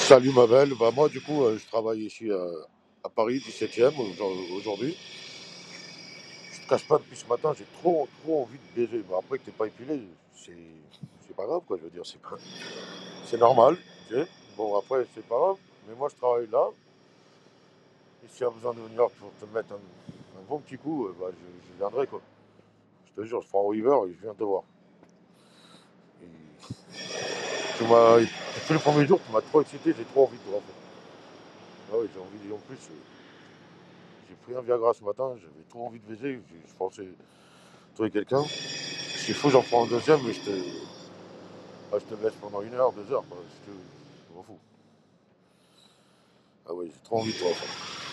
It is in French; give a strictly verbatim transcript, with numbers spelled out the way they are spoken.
Salut ma belle, bah moi du coup euh, je travaille ici euh, à Paris, dix-septième aujourd'hui. Je te cache pas, depuis ce matin j'ai trop trop envie de baiser. Bah, après que t'es pas épilé, c'est c'est pas grave quoi, je veux dire, c'est pas... c'est normal, tu sais. Bon après c'est pas grave, mais moi je travaille là, et s'il y a besoin de venir pour te mettre un, un bon petit coup, euh, bah, je, je viendrai quoi. Je te jure, je prends un Weaver et je viens te voir. Et tu m'as, depuis le premier jour tu m'as trop excité, j'ai trop envie de te voir. Ah oui, j'ai envie, en plus, euh, j'ai pris un Viagra ce matin, j'avais trop envie de baiser, je, je pensais trouver quelqu'un. S'il faut, j'en prends un deuxième, mais je te, ah, je te laisse pendant une heure, deux heures, quoi. Je, te, je m'en fous. Ah ouais, j'ai trop envie de toi.